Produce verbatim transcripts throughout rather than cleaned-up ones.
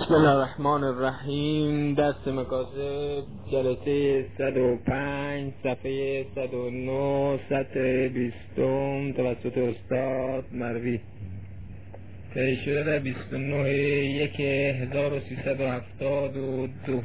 بسم الله الرحمن الرحیم. دست مکاسب، جلسه صد و پنج، صفحه صد و نه، سطر بیستم، توسط استاد مروی. تهیه شده در بیست و نه یک هزار و سیصد و هفتاد و دو.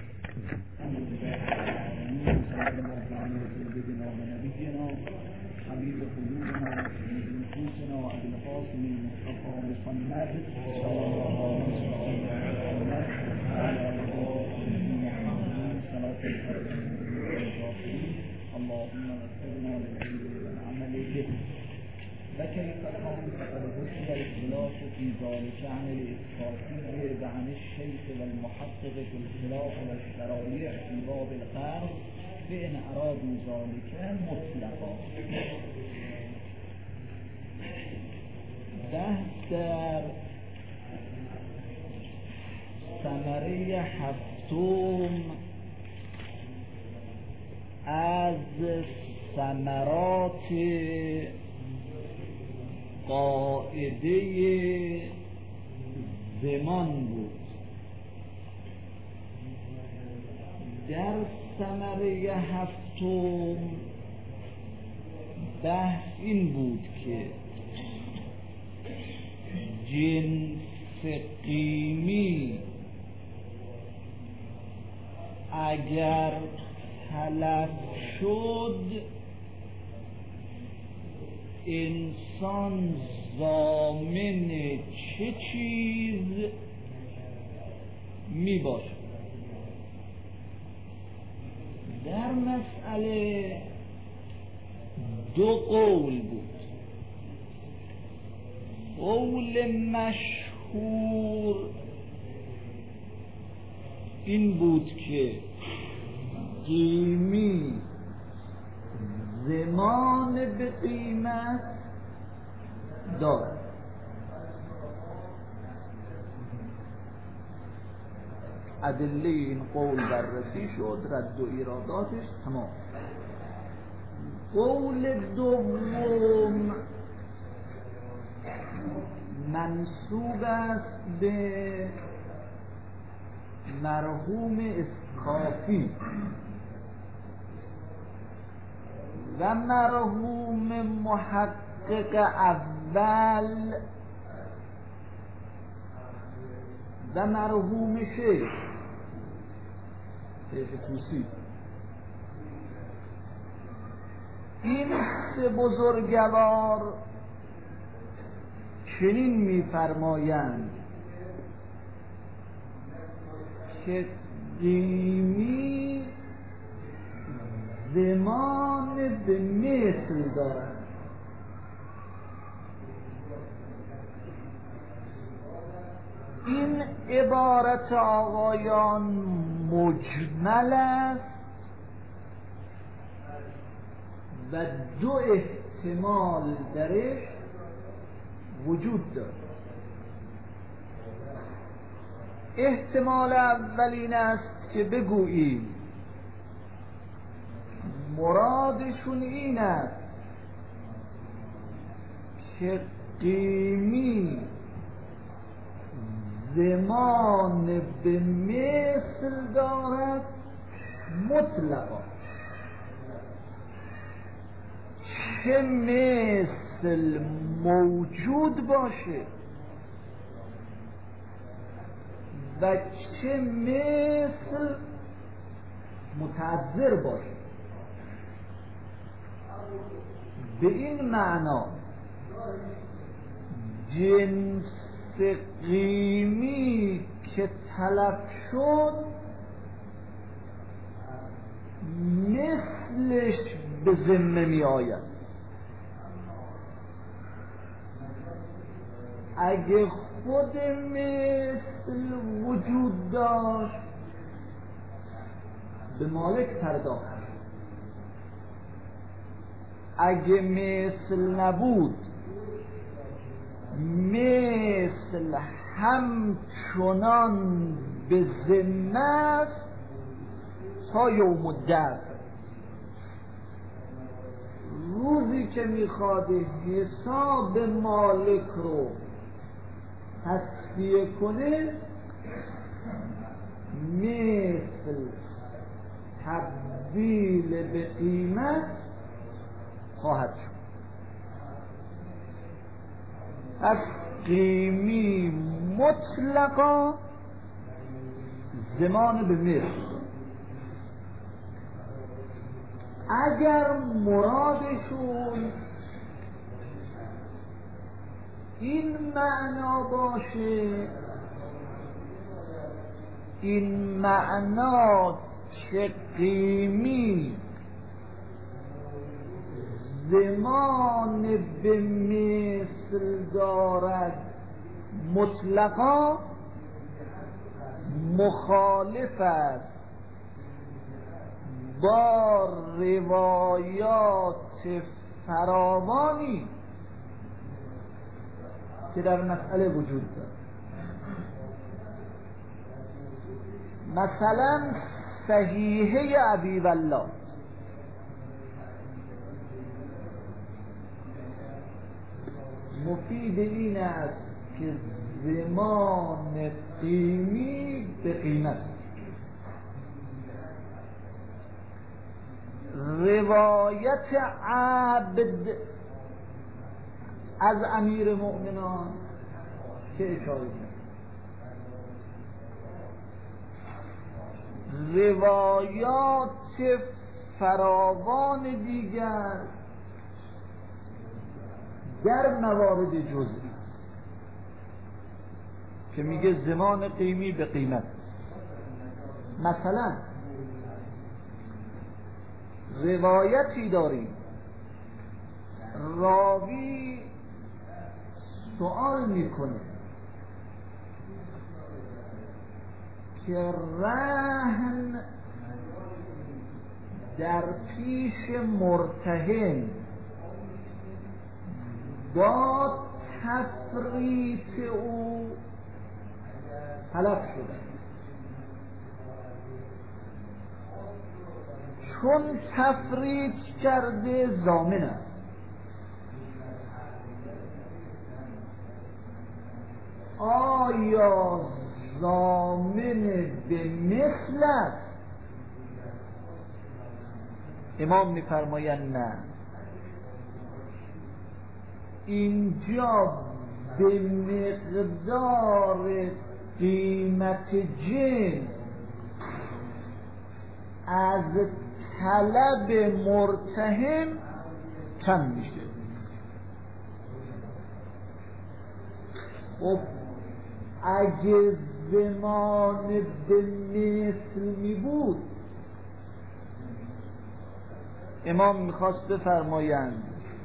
اللهم وفقنا للعلم والعمل به. وكيف كان فقد ذكر الاختلاف في ذلك عن الإسقاطي وعن الشيخ والمحقق في الخلاف والشرائع في باب القرض فإن أرادوا ذلك مطلقا. بحث در ثمره هفتم از ثمرات قاعده زمان بود. در ثمره هفتم بحث این بود که جنس قیمی اگر تلف شد انسان ضامن چه چیز می باشد؟ در مسئله دو قول بود. قول مشهور این بود که قیمی زمان به قیمت دارد. ادله این قول بررسی شد، رد و ایراداتش تمام. قول دوم منسوب است به مرحوم اسقافی و مرحوم محقق اول و مرحوم شیخ شیخ توسی. این سه بزرگوار چنین می‌فرمایند که قیمی زمان به مثل دارد. این عبارت آقایان مجمل است و دو احتمال درش وجود دارد. احتمال اول این است که بگوییم مرادشون این است که قیمی زمان به مثل دارد مطلقا، چه مثل موجود باشه و چه مثل متعذر باشه. به این معنا جنس قیمی که تلف شد مثلش به ذمه می آید. اگه خود مثل وجود داشت به مالک پرداخت، اگه مثل نبود مثل همچنان به ذمه است تا یوم الدفع. روزی که میخواد حساب مالک رو تصفیه کنه مثل تبدیل به قیمت خواهد شد. از قیمی مطلقا زمان به مثل، اگر مرادشون این معنا باشه، این معنا که قیمی زمان به مثل دارد مطلقا مخالف است با روایات فراوانی که در مسئله وجود دارد. مثلا صحیحه ابی والله مفید این است که زمان قیمی به قیمت. روایت عبد از امیر مؤمنان چه اشاره کرد؟ روایات فراوان دیگر در موارد جزئی که میگه زمان قیمی به قیمت. مثلا روایتی داریم راوی سوال میکنه که رهن در پیش مرتهن با تفریط او تلف شده، چون تفریط کرده ضامن است. آیا ضامن به مثل است؟ امام می‌فرمایند نه، اینجا به مقدار قیمت جنس از طلب مرتهن کم میشه. خب اگه زمان به مثل می بود، امام میخواست بفرمایند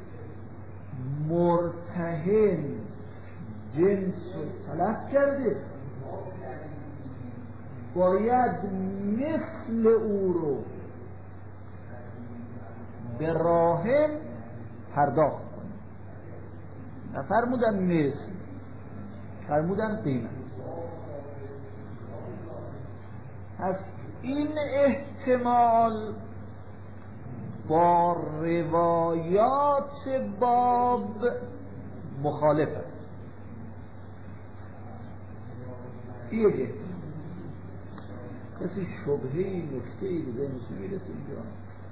مرتهن جنس رو طلب کرده، باید مثل او رو به راهن پرداخت کنه. نفرمودن مثل، فرمودن قیمت. پس این احتمال با روایات باب مخالف است. این یک احتمال. کسی شبهه‌ای نکته‌ای به ذهنش میرسه اینجا؟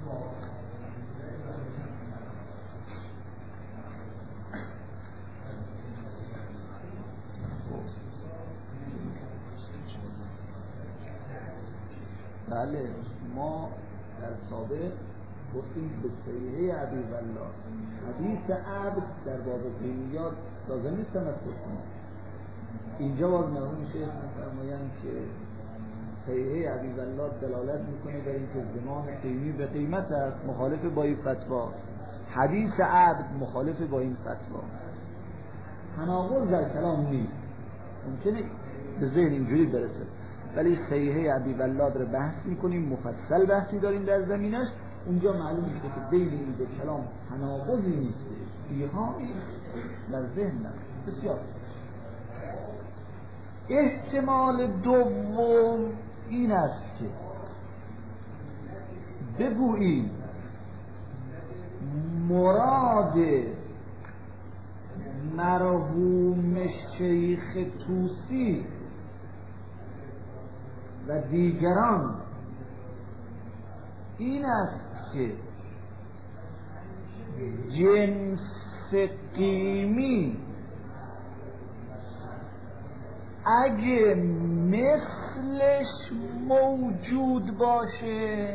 بله، ما در سابق گفتیم به صحیحه ابی والله حدیث عبد در باب قیمیات لازم نیست تمسک کنیم. اینجا باز مرحوم شیخ می‌فرمایند که صحیحه ابی والله دلالت میکنه بر اینکه زمان قیمی به قیمت است، مخالف با این فتوا. حدیث عبد مخالف با این فتوا. تناقض در کلام نیست، ممکنه به ذهن اینجوری برسه، ولی صحیحه ابی والله رو بحث میکنیم، مفصل بحثی داریم در زمینش. اونجا معلوم میشه که بین این دو کلام تناقضی نیست، ایهامی در ذهن نست. بسیار احتمال دوم این است که بگوییم مراد مرحوم شیخ طوسی و دیگران این است که جنس قیمی اگه مثلش موجود باشه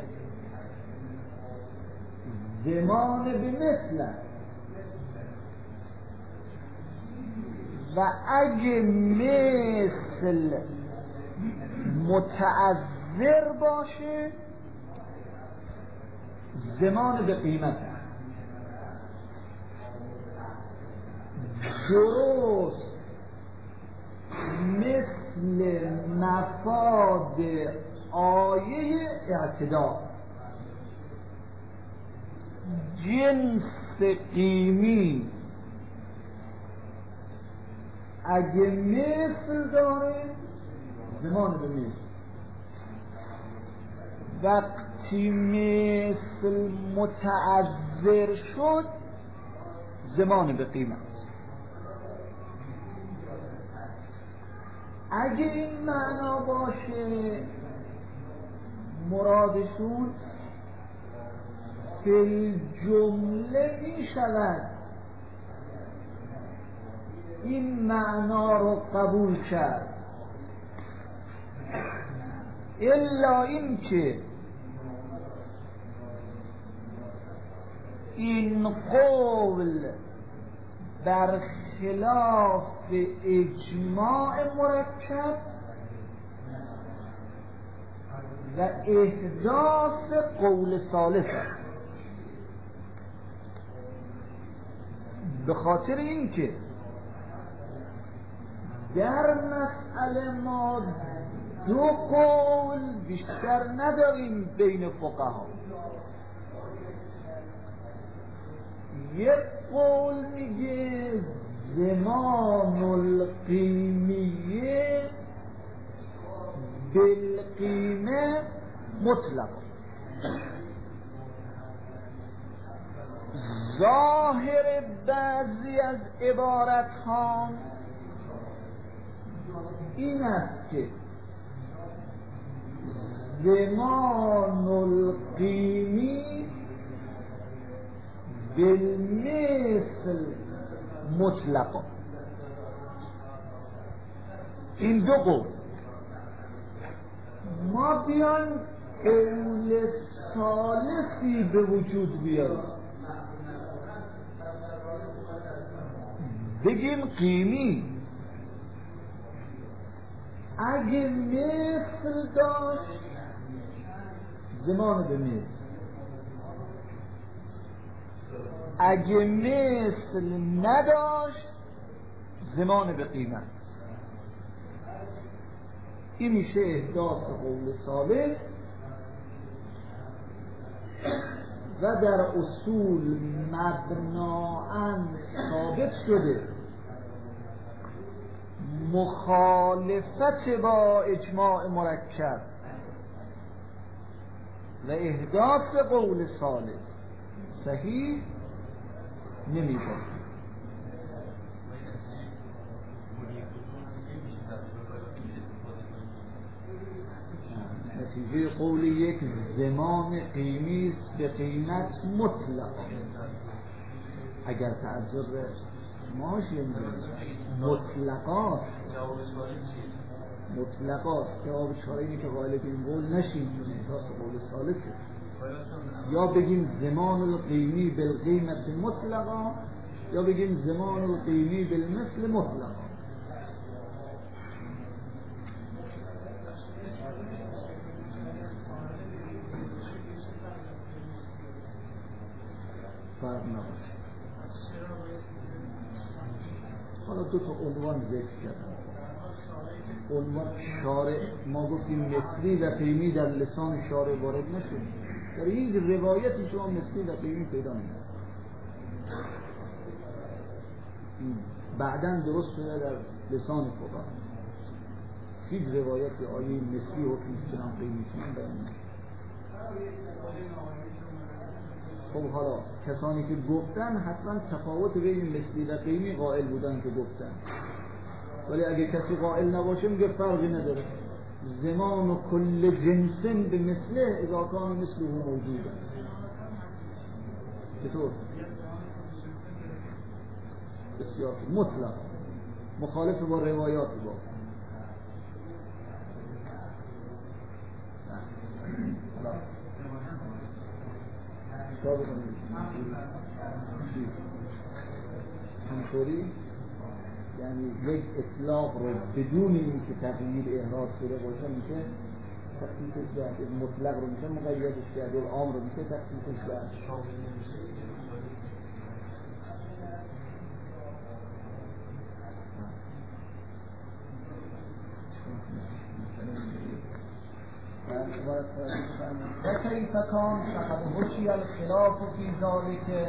زمان به مثل و اگه مثل متعذر باشه زمان به قیمت درست مثل مفاد آیه اعتدال. جنس قیمی اگه مثل داره زمان به مثل، وقتی مثل متعذر شد زمان به قیمت. اگه این معنا باشه مرادشون فی جمله می شود این معنا رو قبول کرد، الا این که این قول در خلاف اجماع مرکب و احداث قول ثالث است. به خاطر اینکه در مسئله ما دو قول بیشتر نداریم بین فقها. یک قول میگه زمان القیمیه بالقیمه مطلق. ظاهر بعضی از عبارت ها این است که زمان القیمی بالمثل مطلقا. این دو قول. ما بیان قول ثالثی به وجود بیاریم، بگیم قیمی اگه مثل داشت زمان به مثل، اگه مثل نداشت زمان به قیمت. این میشه احداث قول ثالث و در اصول مبناً ثابت شده مخالفت با اجماع مرکب و احداث قول ثالث صحیح نمی باشه. نتیجه قول یک زمان قیمی است به قیمت مطلق. اگر تعذر ماشی مطلقات مطلقات جواب چاره اینه که قائل به این قول نشیم، چون احداث قول ثالثه. یا بگیم زمان القیمی بالقیمت مطلقا یا بگیم زمان القیمی بالمثل مطلقا. فرق نباشه. حالا دو تا عنوان ذکر کردم. عنوان شارع، ما گفتیم مثلی و قیمی در لسان شارع وارد نشد. در هیچ روایتی شما مثلی و قیمی پیدا نمید. بعداً درست شده در لسان فقها. هیچ روایتی آیه مثلی حکم چنان قیمی چنان بیان نشد. خب حالا کسانی که گفتن حتما تفاوت بین مثلی و قیمی قائل بودن که گفتن، ولی اگه کسی قائل نباشه میگه فرقی نداره. زمان و کل جنسن به مثله اذا کان مثله موجوده. چطور؟ بسیار مطلق مخالف با روایات با همطوری یعنی یک اطلاق رو بدون اینکه تغییر احراز شده باشه میشه تخصیصش کرد، مطلق رو میشه مقیدش کرد، عام رو میشه تخصیصش کرد. و کیف کان فقد حشی الخلاف فی ذلک،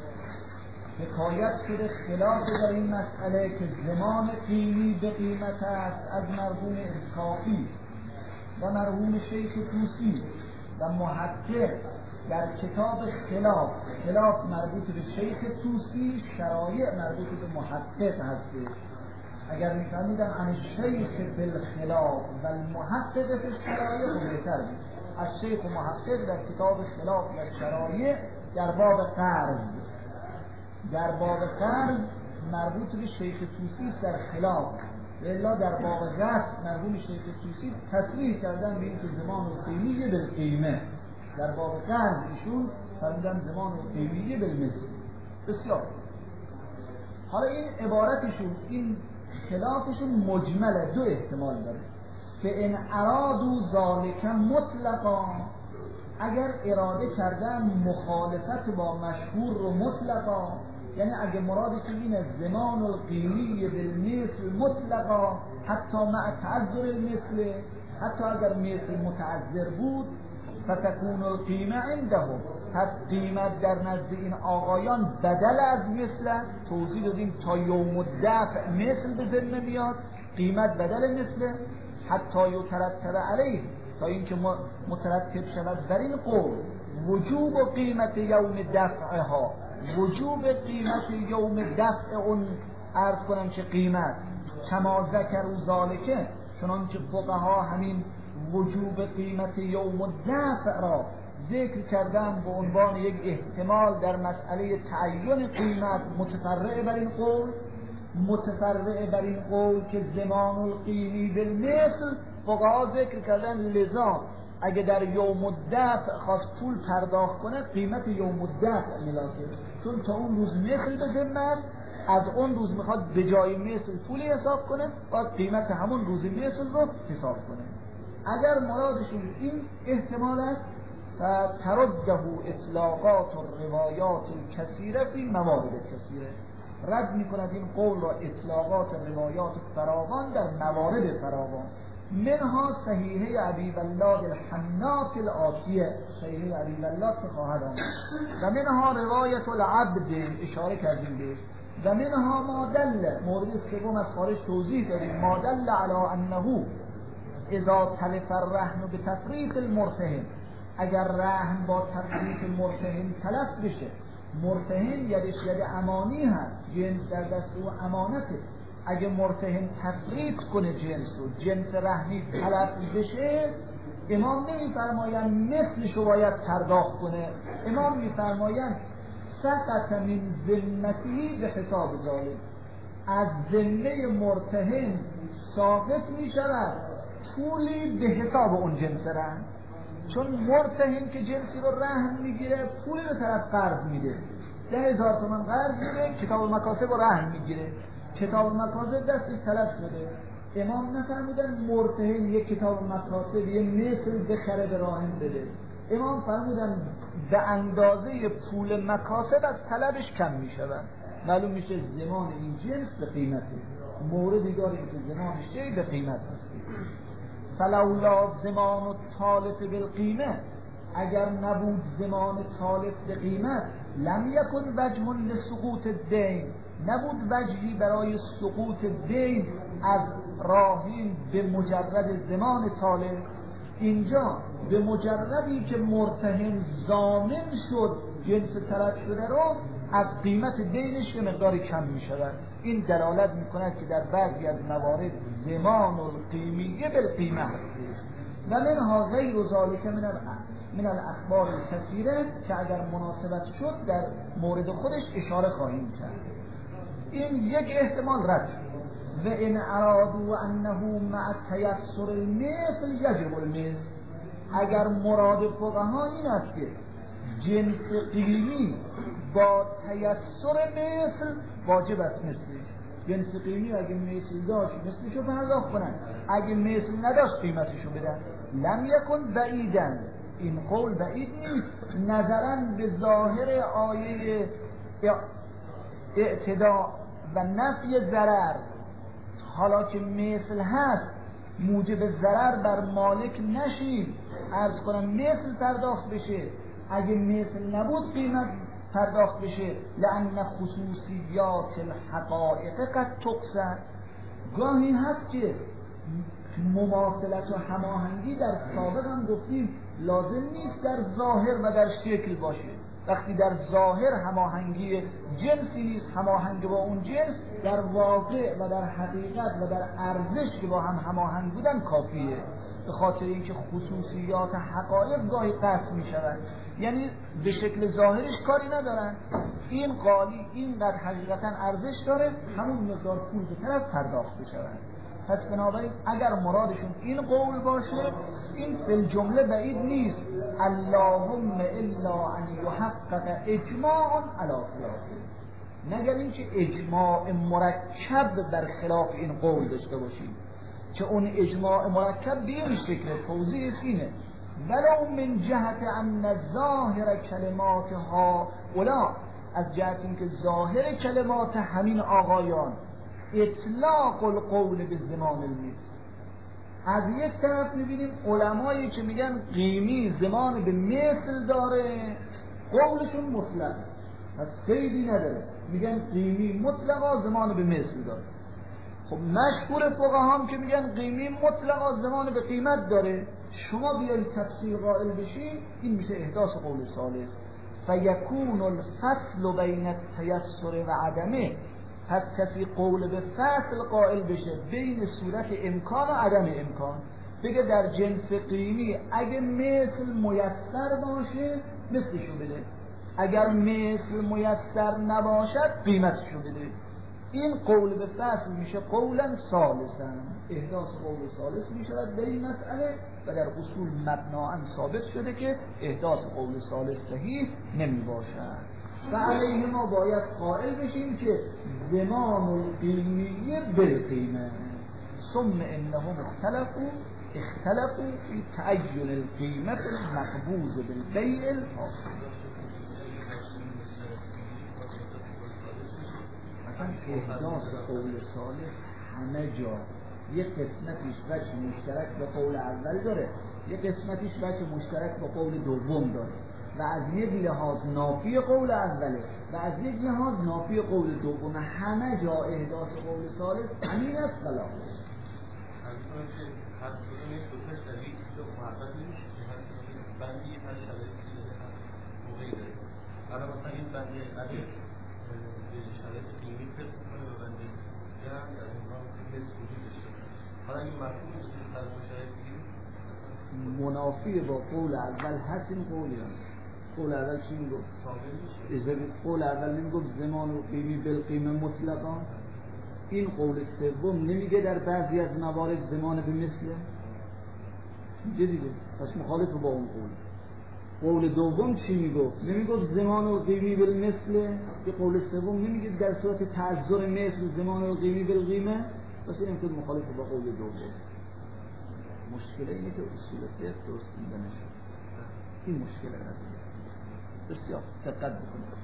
حکایت شده خلاف در این مسئله که زمان قیمی به قیمت است از مرحوم اسحاقی و مرحوم شیخ طوسی و محقق در کتاب خلاف. خلاف مربوط به شیخ طوسی، شرایع مربوط به محقق هستش. اگر میفهمیدم عن شیخ بالخلاف و المحقق فی الشرایع و بهتر بود. از شیخ و محقق در کتاب خلاف و شرایع در باب قرض، در باب قرض مربوط به شیخ طوسی در خلاف، الا در باب غصب مرحوم شیخ طوسی تصریح کردن به اینکه زمان القیمیه بالقیمه. در باب قرض ایشون فرمودن زمان القیمیه بالمثل. بسیار. حالا این عبارتشون، این خلافشون مجمله، دو احتمال داره که ان ارادو ذالک مطلقا، اگر اراده کردن مخالفت با مشهور رو مطلقا، یعنی اگه مرادشون اینه زمان القیمی بالمثل مطلقا حتی مع تعذر المثل، حتی اگر مثل متعذر بود فتكون القیمه عندهم، پس قیمت در نزد این آقایان بدل از مثل. توضیح دادیم تا یوم الدفع مثل به ذمه میاد، قیمت بدل مثل، حتی یترتب علیه، تا اینکه مترتب شود بر این قول وجوب و قیمت یوم دفعها، وجوب قیمت یوم دفع اون عرض کنم که قیمت کما ذکر و ذالکه، چنانکه فقها همین وجوب قیمت یوم الدفع را ذکر کردن به عنوان یک احتمال در مسئله تعین قیمت متفرع بر این قول، متفرع بر این قول که زمان القیمی بالمثل فقها ذکر کردن. لذا اگه در یوم الدفع خواست پول پرداخت کنه قیمت یوم الدفع ملاکه، چون تا اون روز مثل به ذمه است، از اون روز میخواد به جای مثل پولی حساب کنه باید قیمت همون روز مثل رو حساب کنه. اگر مرادشون این احتمال است فترده اطلاقات و روایات کثیره فی موارد کثیره، رد میکند این قول را اطلاقات و روایات فراوان در موارد فراوان. منها صحیحه ابی ولاد الحناط الآتیه، صحیحه ابی ولاد که خواهد آمد، و منها روایت العبد اشاره کردیم بهش، و منها ما دل، مورد سوم از خارج توضیح داریم، ما دل علی انه اذا تلف الرهن بتفریط المرتهن، اگر رهن با تفریط المرتهن تلف بشه، مرتهن یدش ید امانی هست، جنس در دست او امانته، اگه مرتهن تفریط کنه جنس رو، جنس رهنی تلف بشه، امام نمیفرمایند مثلشو باید پرداخت کنه، امام میفرمایند سقط من ذمتی به حساب ظالم، از ذمه مرتهن ساقط میشود پولی به حساب اون جنس رهن، چون مرتهن که جنسی رو رهن میگیره پولی به طرف قرض میده، ده هزار تومن قرض میده، کتاب مکاسب رو رهن میگیره، کتاب مکاسب دستش تلف شده، امام نفرمودن مرتهن یک کتاب مکاسب یه مثل بخره به راهن بده، امام فرمودن به اندازه پول مکاسب از طلبش کم میشود، معلوم میشه زمان این جنس به قیمته، موردی داریم که زمانش چه به قیمت هست. فلولا زمان التالف بالقیمه، اگر نبود زمان تالف به قیمت، لم یکن وجه لسقوط الدین، نبود وجهی برای سقوط دین از راهین به مجرد زمان تالف. اینجا به مجردی که مرتهن ضامن شد جنس طلب شده رو از قیمت دینش به مقداری کم می شود. این دلالت می کند که در بعضی از موارد ضمان القیمیه بالقیمه هست و منها غیر ذالک من من الاخبار الکثیره که اگر مناسبت شد در مورد خودش اشاره خواهیم کرد. این یک احتمال رد و ان ارادوا انه مع تیسر المثل یجب المثل. اگر مراد فقها این است که جنس قیمی با تیسر مثل واجب است مثلش، جنس قیمی اگه مثل داشت مثلشو پرداخت کنن، اگه مثل نداشت قیمتشو بدن. لم یکن بعیدن، این قول بعید نیست نظرا به ظاهر آیه اعتداء و نفی ضرر. حالا که مثل هست موجب ضرر بر مالک نشید، عرض کنم مثل پرداخت بشه، اگه مثل نبود قیمت پرداخت بشه. لأن خصوصیات الحقائق قد تقصد. گاهی هست که مماثلت و هماهنگی در سابق هم گفتیم لازم نیست در ظاهر و در شکل باشه. وقتی در ظاهر هماهنگی جنسی نیست هماهنگ با اون جنس، در واقع و در حقیقت و در ارزش که با هم هماهنگ بودن کافیه، به خاطر اینکه خصوصیات حقایق گاهی قطع می شود. یعنی به شکل ظاهرش کاری ندارن، این قالی اینقدر حقیقتا ارزش داره، همون مقدار پول به طرف پرداخت بشود. پس بنابراین اگر مرادشون این قول باشه این فی الجمله بعید نیست. اللهم الا ان یحقق اجماع علی خلافه، مگر اینکه اجماع مرکب بر خلاف این قول داشته باشیم که اون اجماع مرکب به این شکل توضیح اینه ولو من جهت ان ظاهر کلمات هؤلاء، از جهت اینکه ظاهر کلمات همین آقایان اطلاق القول به زمان المثل. از یک طرف میبینیم علمایی که میگن قیمی زمان به مثل داره، قولشون مطلق پس قیدی نداره، میگن قیمی مطلقا زمان به مثل داره. خب مشهور فقهام که میگن قیمی مطلقا زمان به قیمت داره، شما بیایید تفسیر قائل بشین، این میشه احداث قول ثالث. فیکون الفصل بین التیسر و عدمه. پس کسی قول به فصل قائل بشه بین صورت امکان و عدم امکان، بگه در جنس قیمی اگه مثل میسر باشه مثلشو بده، اگر مثل میسر نباشد قیمتشو بده. این قول به فصل میشه قولا ثالثا، احداث قول ثالث میشود در این مسئله و در اصول مبناً ثابت شده که احداث قول ثالث صحیح نمی باشد و علیه ما باید قائل بشیم که زمان القیمیه بالقیمه. ثم انهم اختلفوا اختلفوا فی تعین القیمه المقبوض بالبیع الفاسد. مثلا احداث قول ثالث همه جا یک قسمتیش وجه مشترک به قول اول داره، یک قسمتیش وجه مشترک به قول دوم داره و از یک لحاظ نافی قول اوله و از یک لحاظ نافی قول دوم. همه جا احداث قول ثالث همین است خلاف حالا مثلا این بندی اگه شرایط قیمی فکر کنه به بندی جمع از این ها مثل وجود داشته حالا این مفهوم نیست که در شرایط قیمی منافی با قول اول هست. این قولی هست قول اول چی میگفت؟ قول اول نمیگفت زمان و قیمی بالقیمه مطلقا. این قول سوم نمیگه در بعضی از موارد زمان به مثله، میگه دیگه، پس مخالف با اون قول. قول دوم چی میگفت؟ نمیگفت زمان و قیمی بالمثله. که قول سوم نمیگه در صورت تعذر مثل زمان و قیمی بالقیمه، پس این امتد مخالف با قول دوم. مشکل اینه که اصول فقه درست دیده نشد. این مشکل قضیه. بسیار دقت بکنید.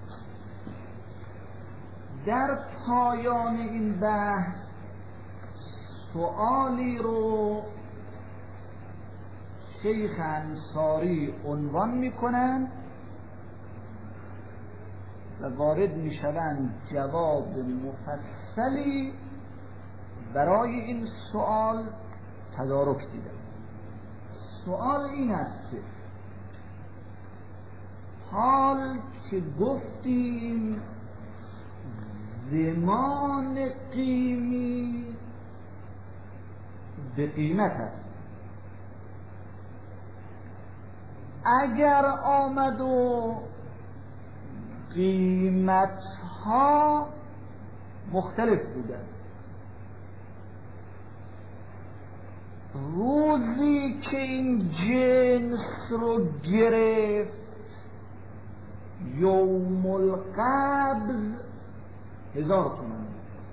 در پایان این بحث سوالی رو شیخ انصاری عنوان میکنن و وارد میشوند جواب مفصلی برای این سوال تدارک دیدن. سوال این است که حال که گفتیم زمان قیمی به قیمت است، اگر آمد و قیمت ها مختلف بودن، روزی که این جنس رو گرفت یوم القبض هزار تومن،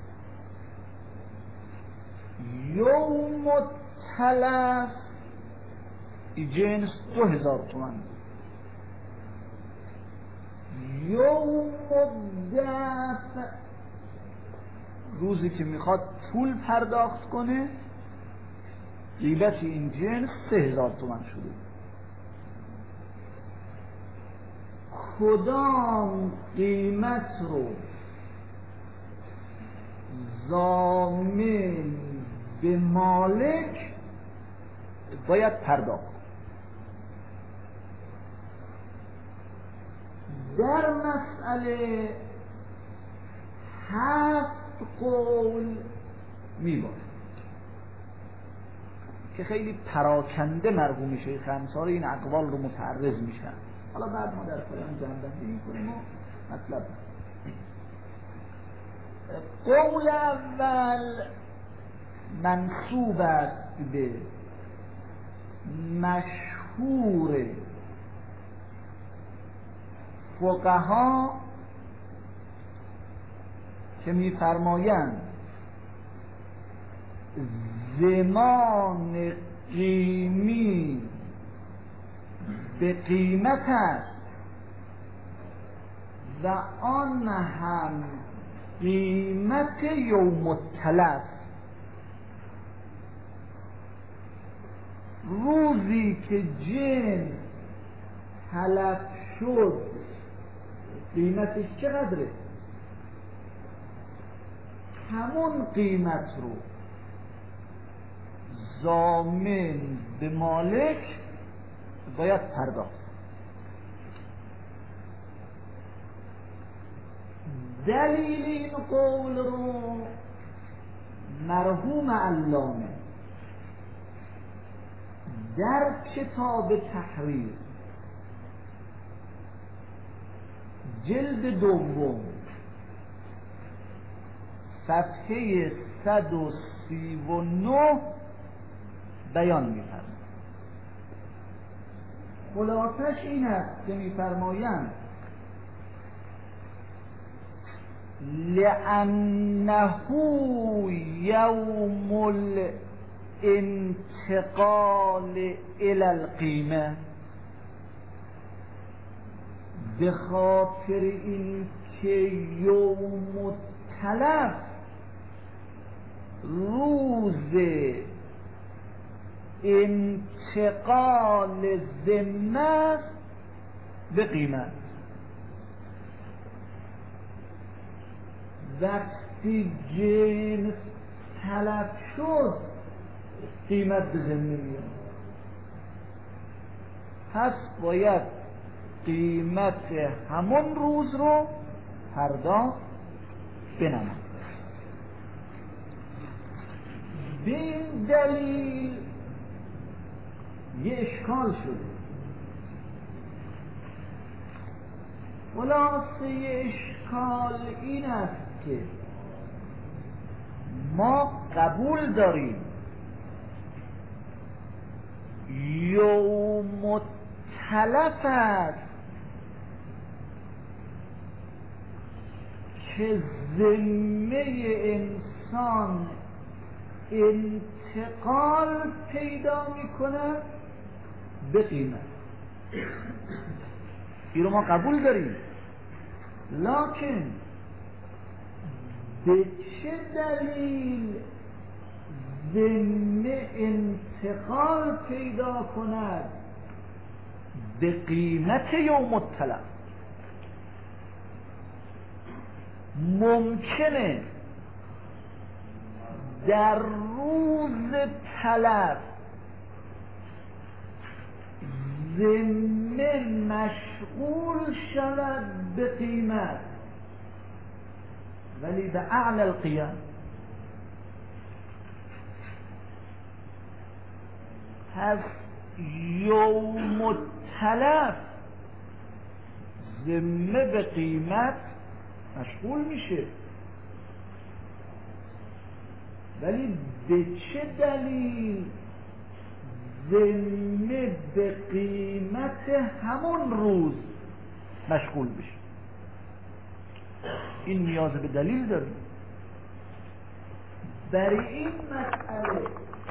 یوم التلف این جنس دو هزار تومن، یوم الدفع روزی که میخواد پول پرداخت کنه قیمت این جنس سه هزار تومن شده. کدام قیمت رو ضامن به مالک باید پرداخت؟ در مسئله هفت قول میباشه که خیلی پراکنده مرحوم شیخ انصاری این اقوال رو متعرض میشن. حالا بعد ما در پایان جمع‌بندی میکنیم و مطلب. قول اول منسوب است به مشهور فقها که میفرمایند زمان قیمی به قیمت است و آن هم قیمت یوم التلف. روزی که جنس تلف شد قیمتش چقدره؟ همون قیمت رو ضامن به مالک باید پرداخت. دلیل این قول رو مرحوم علامه در کتاب تحریر جلد دوم صفحه صد و سی و نه بیان می‌فرماید. خلاصش این است که می‌فرمایند لأنه یوم الانتقال الى القیمه، به خاطر این که یوم التلف روز انتقال ذمه به قیمت. وقتی جنس تلف شد قیمت به ذمه میاد، پس باید قیمت همون روز رو پرداخت بنماید. به این دلیل یه اشکال شده. خلاصه اشکال این است که ما قبول داریم یوم التلف است که ذمه انسان انتقال پیدا میکنه به قیمت. این رو ما قبول داریم، لکن به چه دلیل ذمه انتقال پیدا کند به قیمت یوم التلف؟ ممکنه در روز تلف ذمه مشغول شود به قیمت ولی به اعلی القیم. پس یوم التلف ذمه به قیمت مشغول میشه، ولی به چه دلیل؟ ذمه به قیمت همون روز مشغول بشه. این نیاز به دلیل داره. برای این مسئله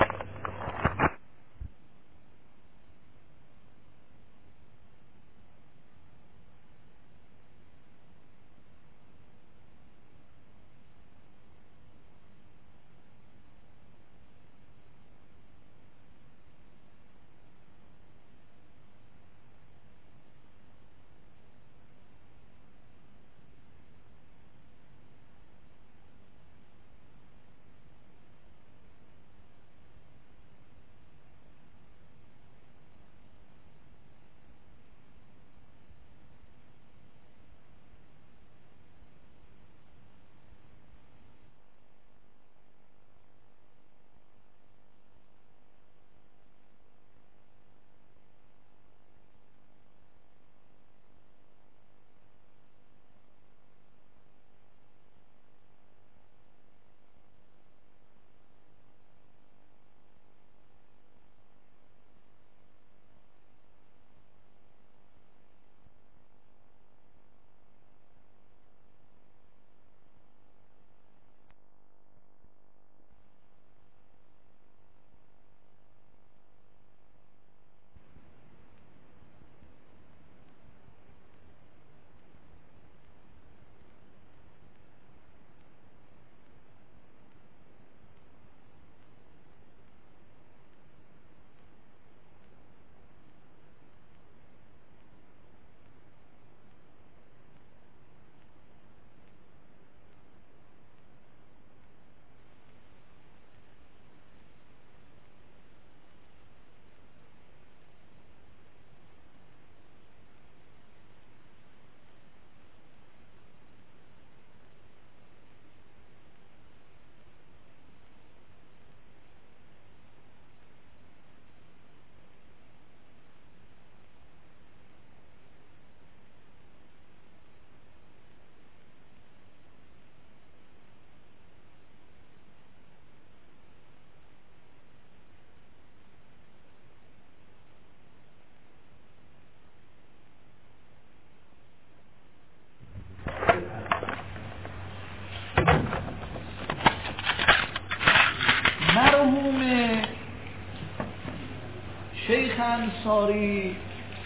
شیخ انصاری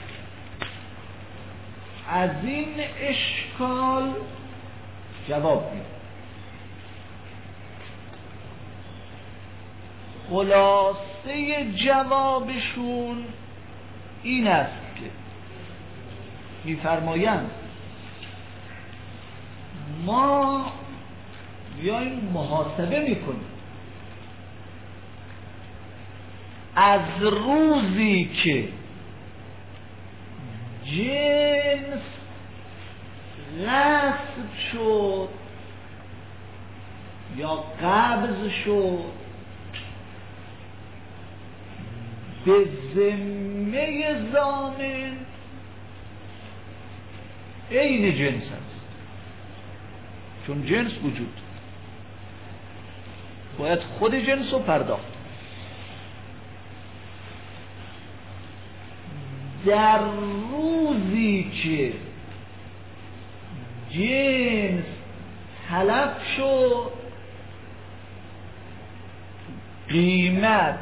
از این اشکال جواب میده. خلاصه جوابشون این است که میفرمایند ما بیاییم محاسبه میکنیم از روزی که جنس غصب شد یا قبض شد به ذمه ضامن عین جنس است، چون جنس وجود باید خود جنس رو پرداخت. در روزی که جنس تلف شد قیمت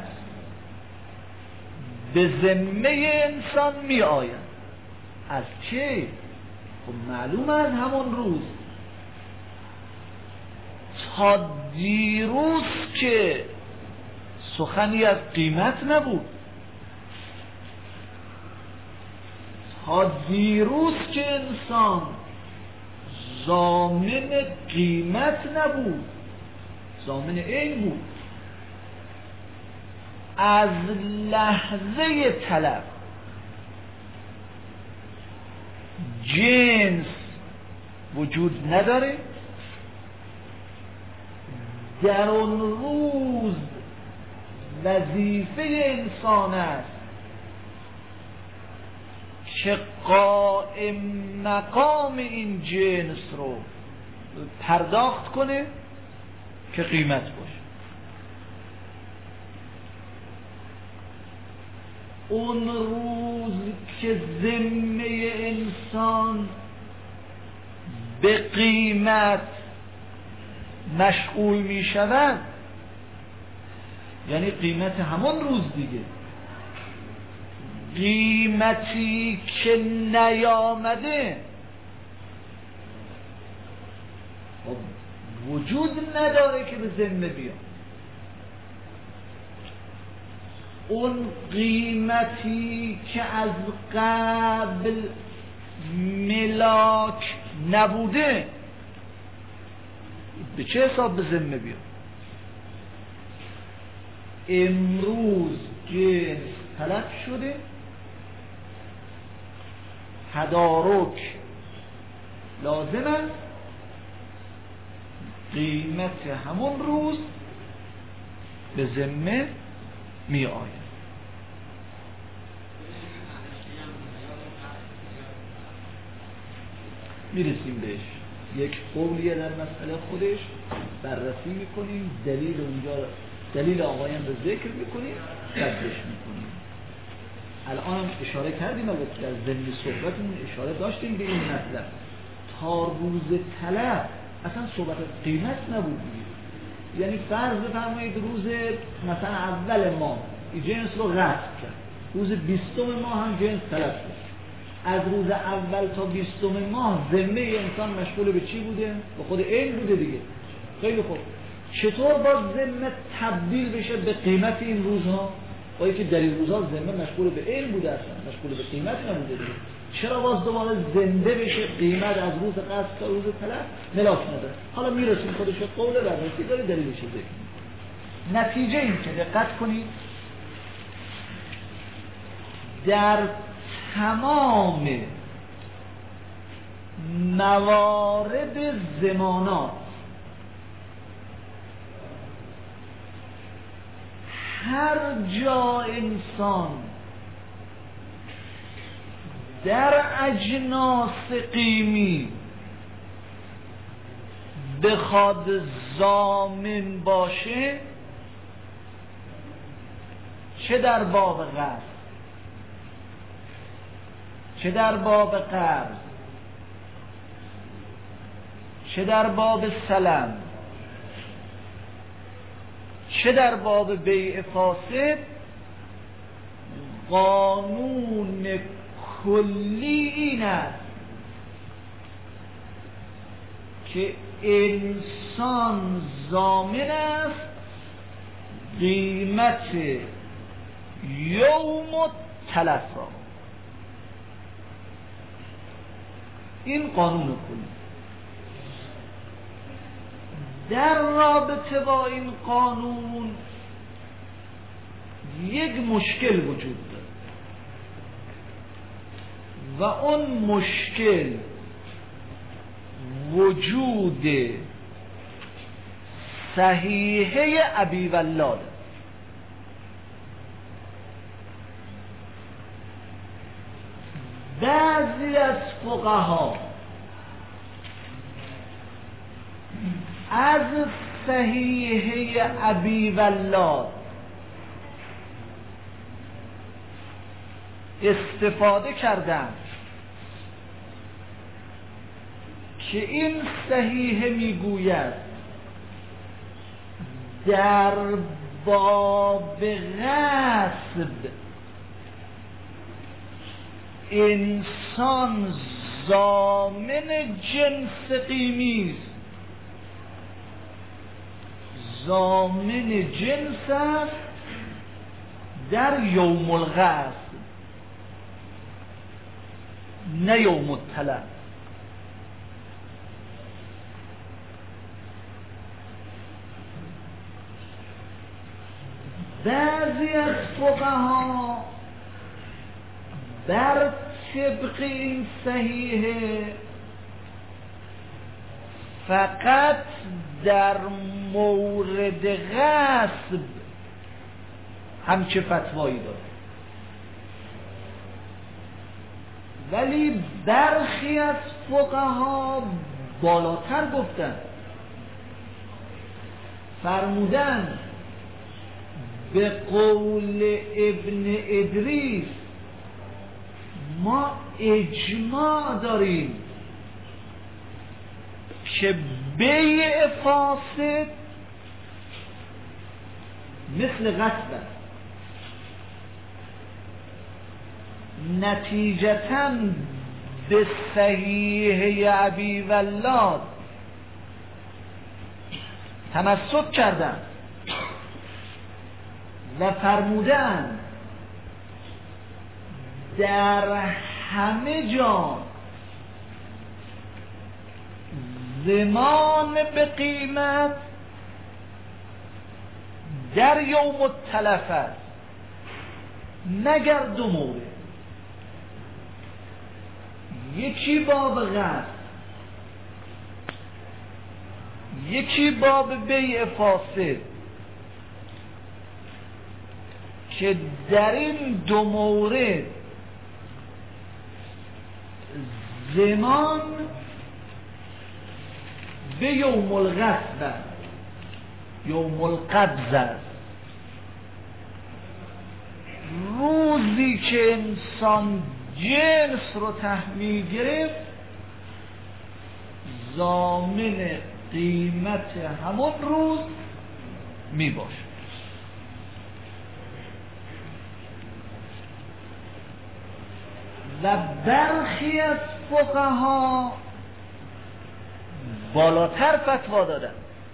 به ذمه انسان می آید. از چه؟ خب معلوم از همون روز. تا دیروز که سخنی از قیمت نبود، تا دیروز که انسان ضامن قیمت نبود، ضامن عین بود. از لحظه طلب جنس وجود نداره، در اون روز وظیفه انسان است که قائم مقام این جنس رو پرداخت کنه که قیمت باشه. اون روز که ذمه انسان به قیمت مشغول می شود، یعنی قیمت همون روز دیگه، قیمتی که نیامده وجود نداره که به ذمه بیاد. اون قیمتی که از قبل ملاک نبوده به چه حساب به ذمه بیاد؟ امروز جنس طلب شده، تدارک لازم است، قیمت همون روز به ذمه می آید. میرسیم بهش، یک قولیه در مسئله خودش بررسی میکنیم، دلیل اونجا دلیل آقایان رو ذکر میکنیم، ردش میکنیم. الان هم اشاره کردیم، البته در ضمن صحبتمون اشاره داشتیم به این مطلب. تا روز طلب اصلا صحبت قیمت نبود دیگه. یعنی فرض بفرمایید روز مثلا اول ماه این جنس رو رفع کرد، روز بیستم ماه هم جنس طلب شد. از روز اول تا بیستم ماه ذمه انسان مشغول به چی بوده؟ به خود این بوده دیگه. خیلی خوب، چطور با ذمه تبدیل بشه به قیمت این روزها؟ با اینکه در این روزها ذمه مشغول به این بوده، اصلا مشغول به قیمت نبوده دیگه. چرا باز دوباره زنده بشه قیمت از روز قصد تا روز طلب؟ ملاک نداره. حالا میرسیم خودش قوله بررسی داره، دلیلش ذکر می‌کنه. نتیجه این که دقت کنید در تمام موارد زمانات هر جا انسان در اجناس قیمی بخواد ضامن باشه، چه در باب قرض، چه در باب قرض، چه در باب سلم، چه در باب بیع فاسد، قانون کلی این است که انسان ضامن است قیمت یوم التلف را. این قانون کلی. در رابطه با این قانون یک مشکل وجود داره و اون مشکل وجود صحیحه ابی ولاد. بعضی از فقها از صحیحه ابی ولاد استفاده کردند که این صحیحه میگوید در باب غصب انسان ضامن جنس قیمی است، ضامن جنس است در یوم الغصب، نه یوم التلف. بعضی از فقها بر طبق این صحیحه فقط در مورد غصب همچه فتوایی داره، ولی برخی از فقها بالاتر گفتن، فرمودن به قول ابن ادریس ما اجماع داریم که بیع فاسد مثل غصب است، نتیجتاً به صحیح ابی ولاد تمسک کردن و فرمودن در همه جا ضمان به قیمت در یوم التلف است مگر دو مورد، یکی باب غصب، یکی باب بیع فاسد، که در این دو مورد ضمان به یوم الغصب است، یوم القبض است، روزی که انسان جنس رو تحویل گرفت ضامن قیمت همون روز می باشه. و برخی از فقها بالاتر فتوا دادن،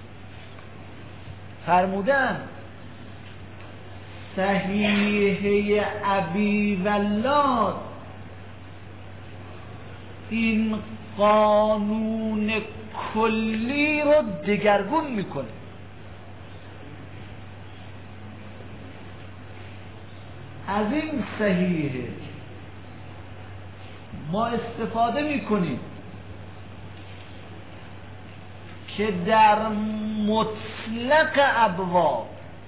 فرمودن صحیحه ابی ولاد این قانون کلی رو دگرگون میکنه، از این صحیحه ما استفاده میکنیم که در مطلق ابواب،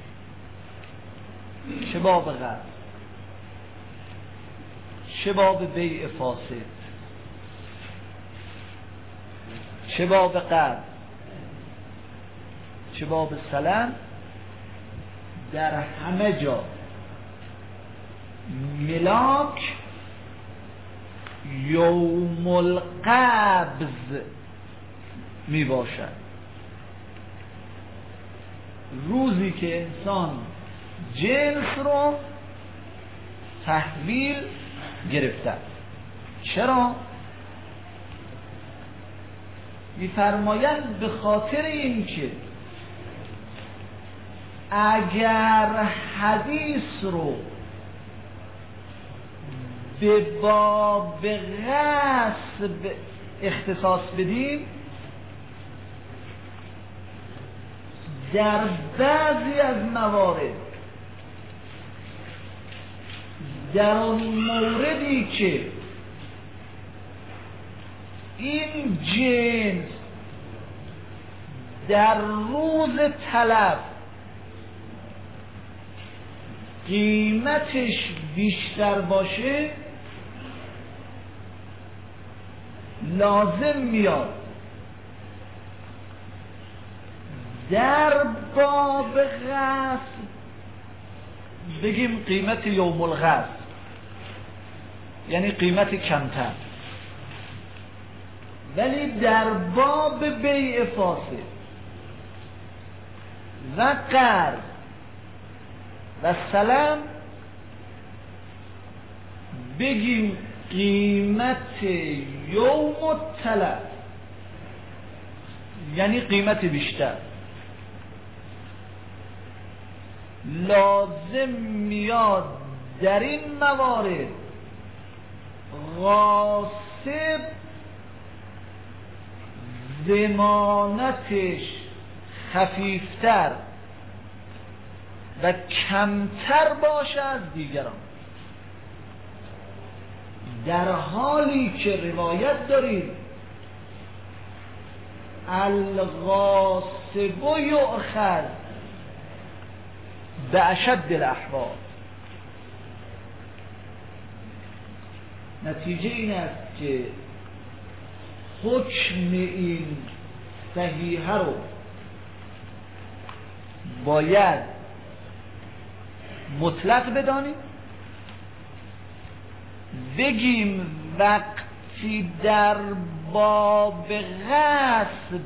چه باب غصب، چه باب بیع فاسد، چه باب قرض، چه باب سلم، در همه جا ملاک یوم القبض می باشد، روزی که انسان جنس رو تحویل گرفته. چرا؟ می‌فرمایند به خاطر اینکه اگر حدیث رو به باب غصب اختصاص بدیم، در بعضی از موارد، در اون موردی که این جنس در روز طلب قیمتش بیشتر باشه، لازم میاد در باب غصب بگیم قیمت یوم الغصب، یعنی قیمت کمتر، ولی در باب بیع فاسد و قرض و سلم بگیم قیمت یوم التلف، یعنی قیمت بیشتر. لازم میاد در این موارد غاصب ضمانتش خفیفتر و کمتر باشه از دیگران، در حالی که روایت دارید الغاصب یؤخذ به اشد الاحوال. نتیجه این است که حکم این صحیحه رو باید مطلق بدانیم، بگیم وقتی در باب غصب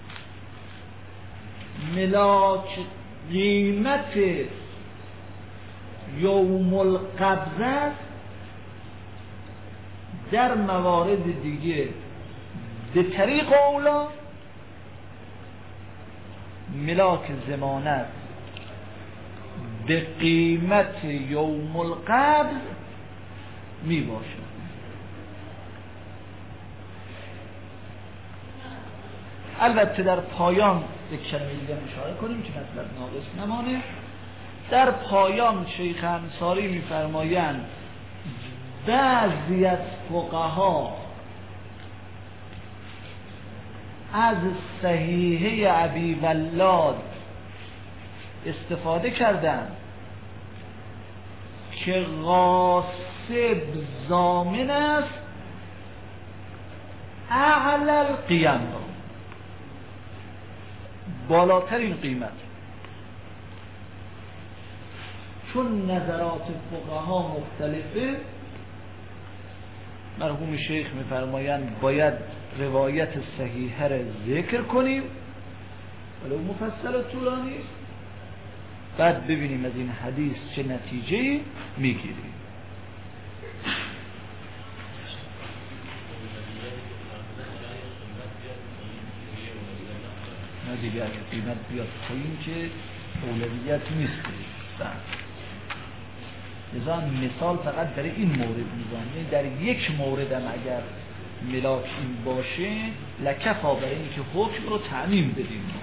ملاک قیمت یوم القبض است، در موارد دیگه به طریق اولا ملاک ضمانت به قیمت یوم القبض می باشد. البته در پایان یک کلمه دیگه اشاره کنیم که مطلب ناقص نمانه. در پایان شیخ انصاری می‌فرمایند بعضی از فقها از صحیحه ابی ولاد استفاده کردند که غاصب ضامن است اعلی القیم، بالاترین قیمت. چون نظرات فقها مختلفه، مرحوم شیخ میفرمایند باید روایت صحیحه را ذکر کنیم ولو مفصل و طولانی، بعد ببینیم از این حدیث چه نتیجه‌ای میگیریم. نه دیگه اگه قیمت بیاد پایین که اولویت نیست. لذا مثال فقط برای این مورد میزنم، در یک مورد هم اگر ملاک این باشه لکفا برای اینکه حکم رو تعمیم بدیم.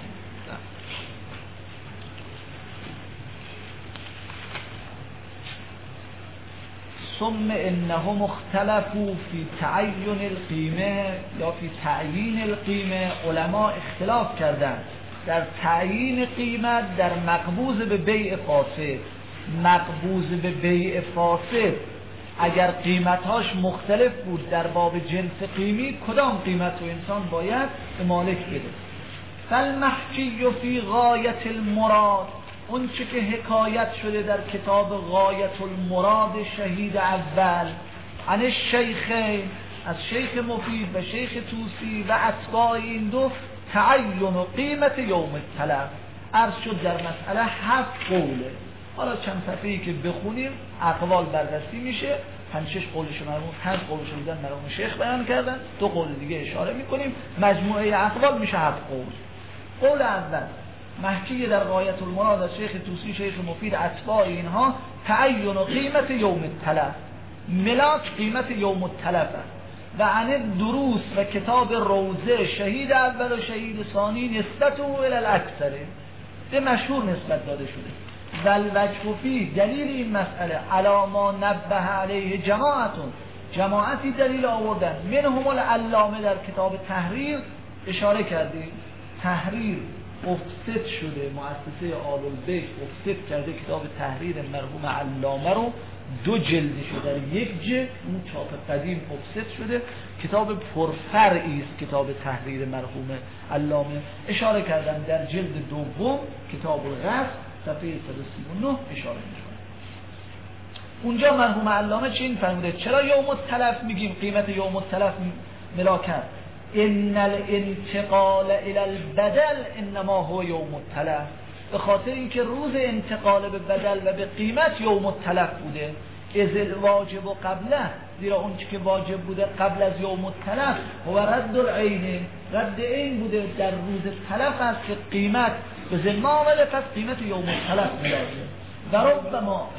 ثم انهم اختلفوا فی تعین القیمه یا فی تعیین القیمه. علما اختلاف کردند در تعیین قیمت در مقبوض به بیع فاسد. مقبوض به بیع فاسد اگر قیمتاش مختلف بود در باب جنس قیمی، کدام قیمت رو انسان باید به مالک بده؟ فالمحکی فی غایت المراد، اون چه که حکایت شده در کتاب غایت المراد شهید اول عن الشیخین، از شیخ مفید و شیخ توسی و اتباع این دو، تعین و قیمت یوم التلف. عرض شد در مسئله هفت قوله. حالا چند صفحه‌ای که بخونیم اقوال بررسی میشه. پنج شش قولش مرحوم پنج قولش رو مرحوم شیخ بیان کردن، دو قول دیگه اشاره میکنیم، مجموعه اقوال میشه هفت قول. قول اول محکی در غایت المراد از شیخ توسی، شیخ مفید، اتباع اینها، تعین و قیمت یوم التلف، ملاک قیمت یوم التلف و عن دروس و کتاب روزه شهید اول و شهید ثانی نسبت او الی الاکثر، به مشهور نسبت داده شده. والوجه فی، دلیل این مسئله، علی ما نبه علیه جماعتون، جماعتی دلیل آوردن، منهم العلامه در کتاب تحریر اشاره کردیم. تحریر افسد شده، مؤسسه آل البیت افسد کرده کتاب تحریر مرحوم علامه رو، دو جلد شده، در یک جلد اون چاپ قدیم افسد شده، کتاب پرفرعی است کتاب تحریر مرحوم علامه. اشاره کردن در جلد دوم کتاب الغصب صفحه صد و سی و نه اشاره می‌کنه. اونجا مرحوم علامه چی فرموده؟ چرا یوم التلف میگیم قیمت یوم التلف ملاکت؟ ان الانتقال الى البدل انما هو یوم التلف، به خاطر اینکه روز انتقال به بدل و به قیمت یوم التلف بوده. از الواجب و قبله، زیرا اون چی که واجب بوده قبل از یوم التلف و رد العین، رد عین بوده در روز تلف است که قیمت به ذمه آمده، پس قیمت یوم التلف میلاشه. و ربما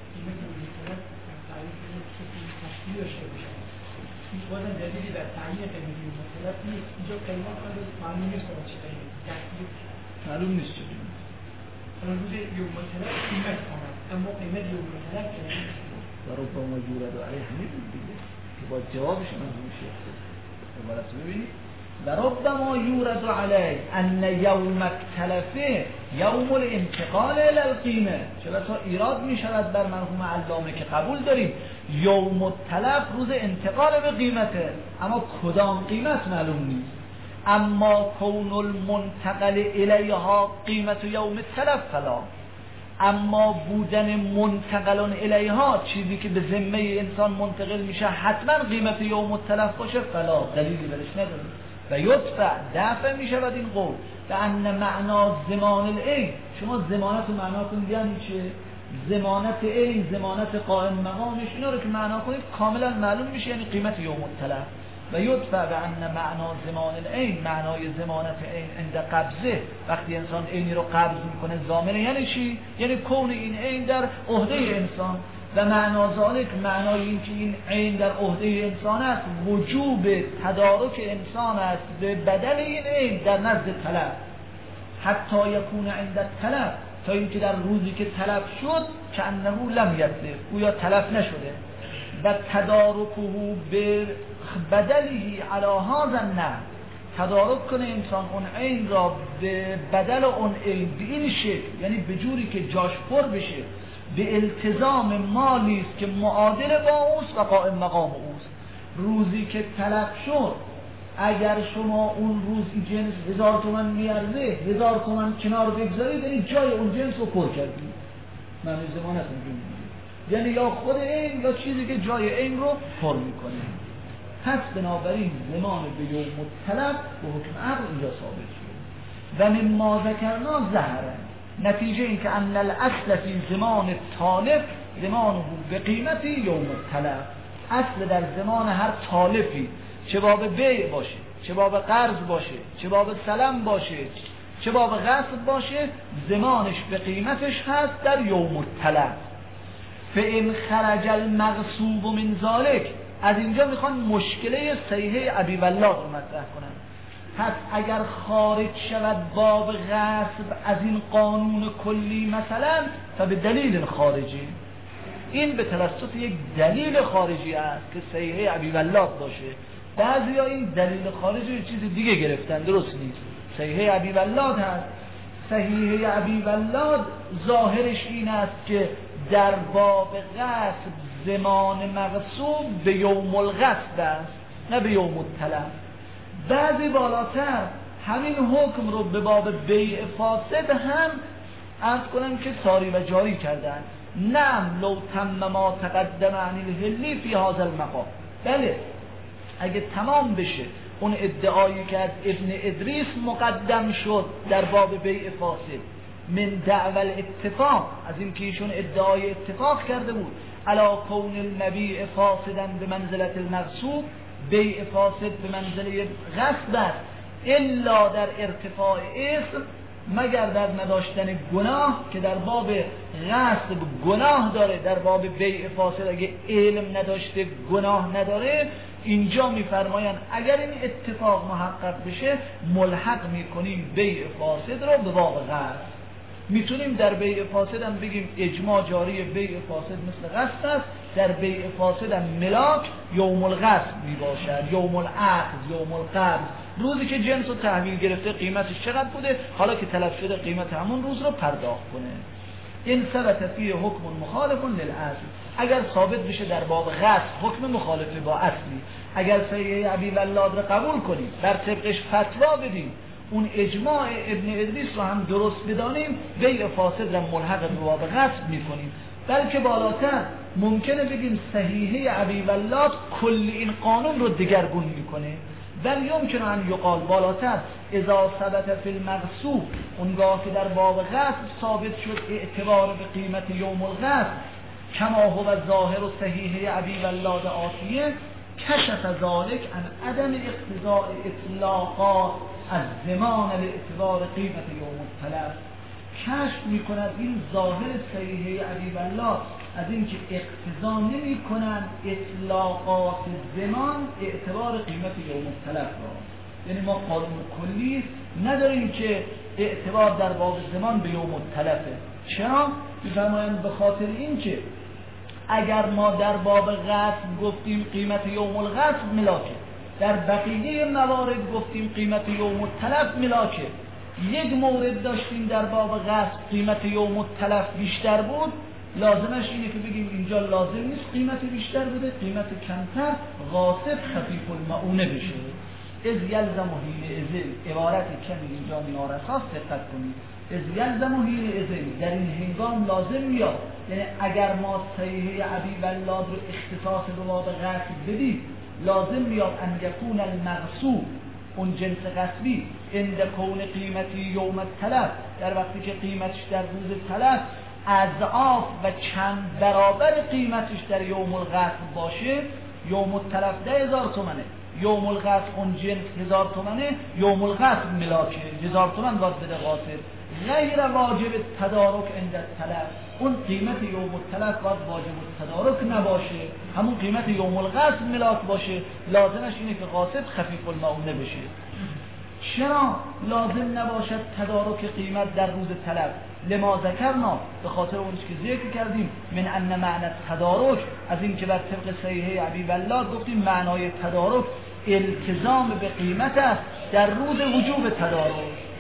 بازم دلیلی در تعیین قیمت یوم التلف نیست. اینجا قیمت معلوم نیست چه قیمتی، معلوم نیست چه قیمتی. روز یوم التلف قیمت آمد، اما قیمت یوم التلف که و ربما یورد علیه همین دیگه که با جوابش منظور شیخ عبارت ببینید و ربما یورد علی ان یوم التلف یوم الانتقال الی القیمه. چرا تا ایراد می شود بر مرحوم علامه که قبول داریم یوم التلف روز انتقال به قیمته، اما کدام قیمت معلوم نیست. اما کون المنتقل الیها قیمت یوم التلف فلا، اما بودن منتقلون الیها چیزی که به ذمه انسان منتقل میشه حتما قیمت یوم التلف باشه فلا، دلیلی برش نداره. و یدفع دفع میشود این قول به ان معنا زمان العین. شما زمانت و معناتون یعنی چه؟ زمانت عین، زمانت قائم مقامش، اینا رو که معنا کنید کاملا معلوم میشه یعنی قیمت یوم التلف. و یدفع به ان معنا زمان العین، معنای زمانت عین عند قبضه، وقتی انسان عینی رو قبض میکنه ضامن یعنی چی؟ یعنی کون این عین در عهده انسان. و معنا ذالک، معنای این که این عین در عهده انسان است وجوب تدارک انسان است به بدل این عین در نزد طلب، حتی یکون عند الطلب، تا اینکه در روزی که طلب شد که انه لم یطلب، گویا طلب نشده. و تدارکه به بدلی علی هذا نه، تدارک کنه انسان اون عین را به بدل اون عین به این شکل، یعنی به جوری که جاش پر بشه، به التزام مالی است که معادل با اوست و قائم مقام اوست. روزی که طلب شد اگر شما اون روز این جنس هزار تومن میارزه، هزار تومن کنار بگذارید یعنی جای اون جنس رو پر کردید. معنی زمانت اینجوری، یعنی یا خود این یا چیزی که جای این رو پر میکنه. پس بنابراین زمان به یوم الطلب به حکم عقل اینجا ثابت شد. و مما ذکرنا ظهره، نتیجه این که ان الاصل فی زمان طالب زمانه به قیمت یوم الطلب، اصل در زمان هر طالبی، چه باب بیع باشه، چه باب قرض باشه، چه باب سلم باشه، چه باب غصب باشه، زمانش به قیمتش هست در یوم الطلب. فإن خرج المغصوب من ذلك، از اینجا میخوان مشکله صحیحه ابی ولاد رو مطرح کنن. پس اگر خارج شود باب غصب از این قانون کلی مثلا، فبه دلیل خارجی، این به توسط یک دلیل خارجی است که صحیحه ابی ولاد باشه. بعضی ها این دلیل خارجی رو چیز دیگه گرفتن، درست نیست. صحیحه ابی ولاد هست. صحیحه ابی ولاد ظاهرش این است که در باب غصب زمان مغصوب به یوم الغصب است نه به یوم الطلب. بعضی بالاتر همین حکم رو به باب بیع فاسد هم عرض کنم که ساری و جاری کردن. نعم لو تم ما تقدم عن الهلی فی هذا المقام، بله اگه تمام بشه اون ادعایی که از ابن ادریس مقدم شد در باب بیع فاسد من دعوی اتفاق، از این که ایشون ادعای اتفاق کرده بود علا کون المبیع فاسدا به منزلت المغصوب، بیع فاسد به منزله غصب است الا در ارتفاع اسم، مگر در نداشتن گناه که در باب غصب گناه داره، در باب بیع فاسد اگه علم نداشته گناه نداره. اینجا میفرمایند اگر این اتفاق محقق بشه ملحق میکنیم بیع فاسد رو به باب غصب. میتونیم در بیع فاسد هم بگیم اجماع جاری بیع فاسد مثل غصب است، در بیع فاسد هم ملاک یوم الغصب میباشد، یوم العقد، یوم القبض، روزی که جنس رو تحویل گرفته قیمتش چقدر بوده، حالا که طلب شده قیمت همون روز رو پرداخت کنه. این ثبت فیه حکم مخالف للاصل، اگر ثابت بشه در باب غصب حکم مخالفه با اصلی، اگر صحیح ابی ولاد رو قبول کنیم بر طبقش فتوا بدیم، اون اجماع ابن ادریس رو هم درست بدانیم، بیع فاسد رو ملحق به باب غصب میکنیم. بلکه بالاتر ممکنه بگیم صحیحه ابی ولاد کل این قانون رو دگرگون میکنه. بل یمکن ان یقال بالاتر اذا ثبت فی المغصوب، اونگاه که در باب غصب ثابت شد اعتبار به قیمت یوم الغصب کما هو ظاهر و صحیحه ابی ولاد آتیه، کشف ذلك عن عدم اقتضاء اطلاقات از زمان اعتبار قیمت یوم الطلب. کشف میکند این ظاهر صحیحه ابی ولاد از اینکه اقتضا نمی کنند اطلاقات زمان اعتبار قیمت یوم الطلب را. یعنی ما قانون کلی نداریم که اعتبار در باب زمان به یوم الطلبه. چرا؟ می‌فرمایند به خاطر اینکه اگر ما در باب غصب گفتیم قیمت یوم الغصب ملاکه، در بقیه موارد گفتیم قیمت یوم التلف ملاکه، یک مورد داشتیم در باب غصب قیمت یوم التلف بیشتر بود، لازمش اینه که بگیم اینجا لازم نیست قیمت بیشتر بده، قیمت کمتر، غاصب خفیف المعونه بشه. از یلزم و حین ازل، عبارت کمی اینجا نارساست، دقت کنید. از یلزم و حین ازل، در این هنگام لازم میاد، یعنی اگر ما صحیحه ابی ولاد رو اختصاص به باب غصب بدید، لازم میاد ان یکون المغصوب، اون جنس غصبی، عند کون قیمتی یوم التلف، در وقتی که قیمتش در روز تلف اضعاف و چند برابر قیمتش در یوم الغصب باشه. یوم التلف ده هزار تومنه، یوم الغصب اون جنس هزار تومنه، یوم الغصب ملاکه هزار تومن باید بده غاصب. غیر واجب تدارک عند التلف، اون قیمت یوم التلف باید واجب التدارک نباشه، همون قیمت یوم الغصب ملاک باشه. لازمش اینه که غاصب خفیف المعونه بشه. چرا لازم نباشد تدارک قیمت در روز تلف؟ لما ذکرنا، به خاطر اون که ذکر کردیم، من ان معنی تدارک، از این که بر طبق صحیحه ابی ولاد گفتیم معنای تدارک التزام به قیمت است در روز وجوب تدارک.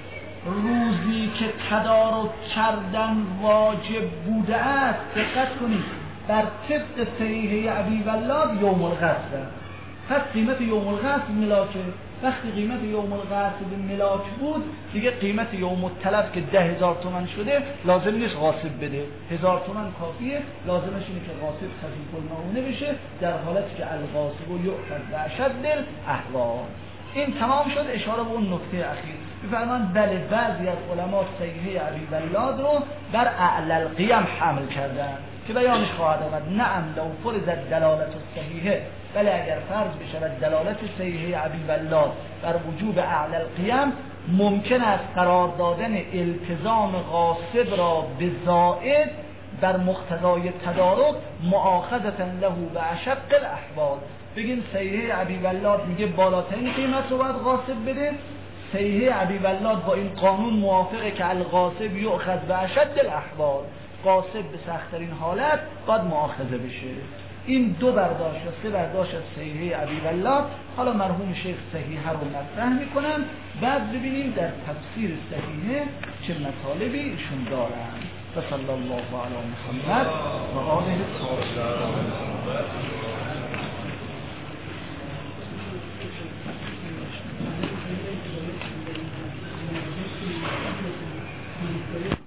روزی که تدارک کردن واجب بوده است، دقت کنید، بر طبق صحیحه ابی ولاد یوم الغصب، پس قیمت یوم الغصب ملاکه. وقتی قیمت یوم الغصب ملاک بود، دیگه قیمت یوم التلف که ده هزار تومن شده لازم نیست غاصب بده، هزار تومن کافیه. لازمش اینه که غاصب خفیف المعونه بشه، در حالتی که الغاصب و یؤخذ باشد الاحوال. این تمام شد. اشاره به اون نکته اخیر بفرمایید بله بعضی از علما صحیحه ابی ولاد رو بر اعلی القیم حمل کردن که بیانش خواهد آمد. نعم لو فرض دلالت الصحیحه، بله اگر فرض بشود دلالت صحیحه ابی ولاد بر وجوب اعلی القیم، ممکن است قرار دادن التزام غاصب را به زائد بر مقتضای تدارک مؤاخذة له باشق الاحوال. بگین صحیحه ابی ولاد میگه بالاترین قیمت رو باید غاصب بده، صحیحه ابی ولاد با این قانون موافقه که الغاصب یؤخذ باشد الاحوال، غاصب به سخت‌ترین حالت باید مؤاخذه بشه. این دو برداشت و سه برداشت از صحیحه ابی ولاد. حالا مرحوم شیخ صحیحه رو مطرح میکنن، بعد ببینیم در تفسیر صحیحه چه مطالبی ایشون دارن. و صلی الله علی محمد و آله الطاهرین.